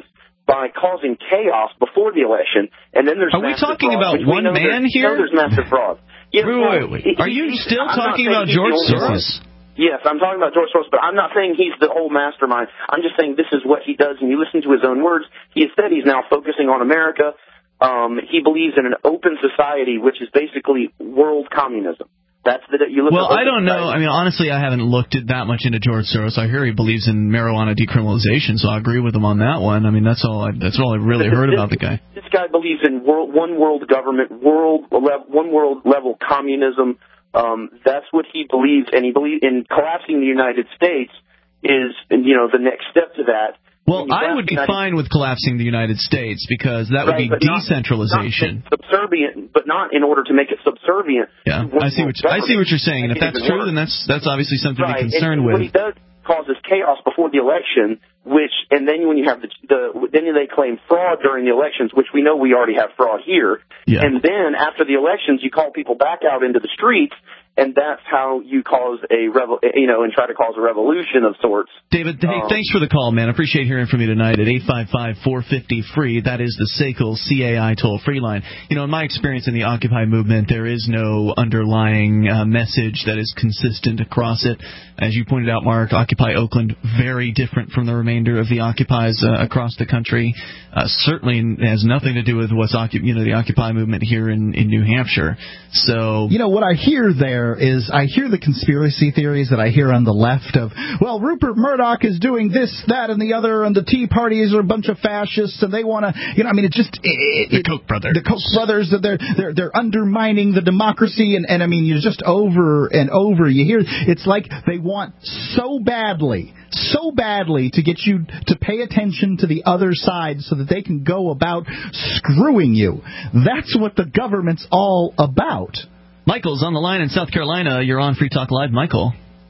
by causing chaos before the election, and then there's Are we talking fraud, about one man here? No, there's massive fraud. Yeah, wait, wait, wait. He, Are you he, still I'm talking about George Soros? Yes, I'm talking about George Soros, but I'm not saying he's the whole mastermind. I'm just saying this is what he does, and you listen to his own words. He has said he's now focusing on America. Um, he believes in an open society, which is basically world communism. That's the you look. Well, at I don't know. I mean, honestly, I haven't looked at that much into George Soros. I hear he believes in marijuana decriminalization, so I agree with him on that one. I mean, that's all. I, that's all I really heard about the guy. This guy believes in world, one world government, world one world level communism. Um, that's what he believes, and he believes in collapsing the United States is, you know, the next step to that. Well, I would be fine with collapsing the United States because that would right, be decentralization. Not, not subservient, but not in order to make it subservient. Yeah, I see what I see what you're saying, and if that's true, then that's that's obviously something right. to be concerned and, and with. What he does causes chaos before the election, which and then when you have the, the then they claim fraud during the elections, which we know we already have fraud here. Yeah. And then after the elections, you call people back out into the streets. And that's how you cause a revo- you know, and try to cause a revolution of sorts. David, hey, um, thanks for the call, man. I appreciate hearing from you tonight at eight five five, four five zero, free. That is the S A C L C A I toll-free line. You know, in my experience in the Occupy movement, there is no underlying uh, message that is consistent across it. As you pointed out, Mark, Occupy Oakland, very different from the remainder of the Occupies uh, across the country. Uh, certainly has nothing to do with what's occup- you know, the Occupy movement here in, in New Hampshire. So, you know, what I hear there is I hear the conspiracy theories that I hear on the left of, well, Rupert Murdoch is doing this, that, and the other, and the Tea Parties are a bunch of fascists, and they want to, you know, I mean, it just... It, the it, Koch brothers. The Koch brothers, they're, they're, they're undermining the democracy, and, and, I mean, you're just over and over. You hear, it's like they want so badly, so badly to get you to pay attention to the other side so that they can go about screwing you. That's what the government's all about. Michael's on the line in South Carolina. You're on Free Talk Live. Michael.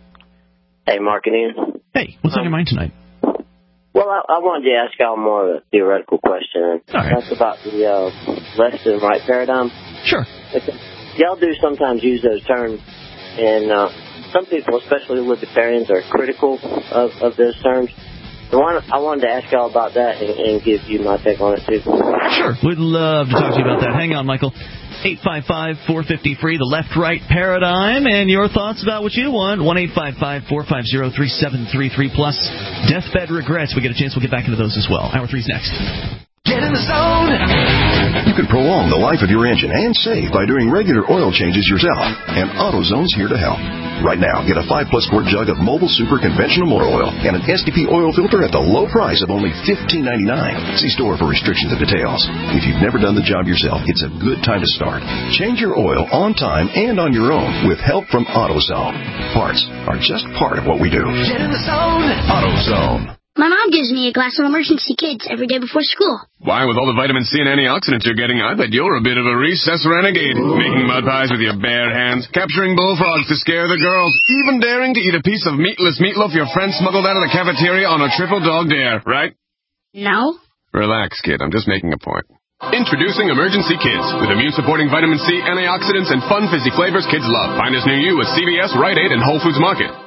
Hey, Mark and Ian. Hey, what's um, on your mind tonight? Well, I, I wanted to ask y'all more of a theoretical question. Right. That's about the uh, left and right paradigm. Sure. Y'all do sometimes use those terms, and uh, some people, especially libertarians, are critical of, of those terms. So I wanted to ask y'all about that and, and give you my take on it, too. Sure. We'd love to talk to you about that. Hang on, Michael. eight five five, four five zero, free, the left-right paradigm, and your thoughts about what you want. one eight five five, four five zero, three seven three three, plus deathbed regrets. We get a chance, we'll get back into those as well. Hour three's next. Get in the zone! You can prolong the life of your engine and save by doing regular oil changes yourself, and AutoZone's here to help. Right now, get a five plus quart jug of Mobile Super Conventional Motor Oil and an S T P oil filter at the low price of only fifteen ninety-nine. See store for restrictions and details. If you've never done the job yourself, it's a good time to start. Change your oil on time and on your own with help from AutoZone. Parts are just part of what we do. Get in the zone! AutoZone. My mom gives me a glass of Emergency Kids every day before school. Why, with all the vitamin C and antioxidants you're getting, I bet you're a bit of a recess renegade. Making mud pies with your bare hands, capturing bullfrogs to scare the girls, even daring to eat a piece of meatless meatloaf your friend smuggled out of the cafeteria on a triple dog dare, right? No. Relax, kid. I'm just making a point. Introducing Emergency Kids, with immune-supporting vitamin C, antioxidants, and fun fizzy flavors kids love. Find us near you at C V S, Rite Aid, and Whole Foods Market.